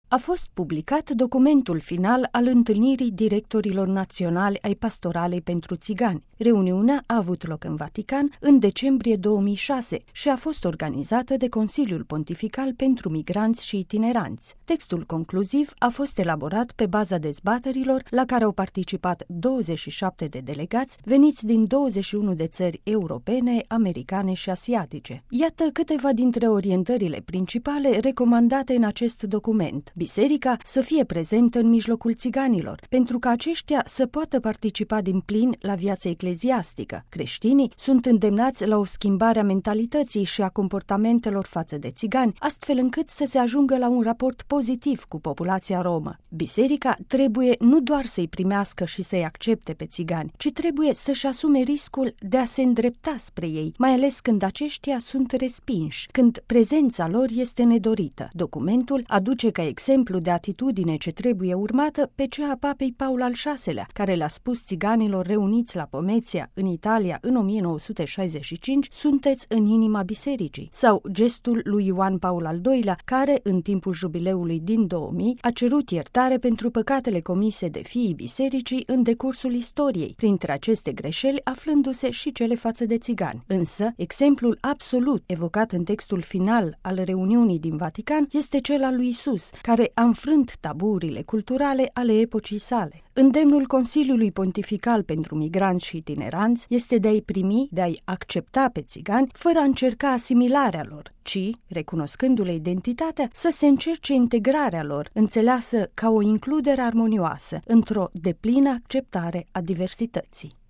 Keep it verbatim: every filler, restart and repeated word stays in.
A fost publicat documentul final al întâlnirii directorilor naționali ai Pastoralei pentru Țigani. Reuniunea a avut loc în Vatican în decembrie două mii șase și a fost organizată de Consiliul Pontifical pentru Migranți și Itineranți. Textul concluziv a fost elaborat pe baza dezbaterilor la care au participat douăzeci și șapte de delegați veniți din douăzeci și unu de țări europene, americane și asiatice. Iată câteva dintre orientările principale recomandate în acest document. Biserica să fie prezentă în mijlocul țiganilor, pentru ca aceștia să poată participa din plin la viața ecleziastică. Creștinii sunt îndemnați la o schimbare a mentalității și a comportamentelor față de țigani, astfel încât să se ajungă la un raport pozitiv cu populația romă. Biserica trebuie nu doar să-i primească și să-i accepte pe țigani, ci trebuie să-și asume riscul de a se îndrepta spre ei, mai ales când aceștia sunt respinși, când prezența lor este nedorită. Documentul aduce ca exemplu de atitudine ce trebuie urmată pe cea a papei Paul al șaselea, care le-a spus țiganilor reuniți la Pomezia, în Italia, în o mie nouă sute șaizeci și cinci, sunteți în inima bisericii, sau gestul lui Ioan Paul al doilea, care, în timpul jubileului din două mii, a cerut iertare pentru păcatele comise de fiii bisericii în decursul istoriei, printre aceste greșeli aflându-se și cele față de țigani. Însă, exemplul absolut evocat în textul final al reuniunii din Vatican este cel al lui Isus, care a înfrânt taburile culturale ale epocii sale. Îndemnul Consiliului Pontifical pentru Migranți și Itineranți este de a-i primi, de a-i accepta pe țigani, fără a încerca asimilarea lor, ci, recunoscându-le identitatea, să se încerce integrarea lor, înțeleasă ca o includere armonioasă, într-o deplină acceptare a diversității.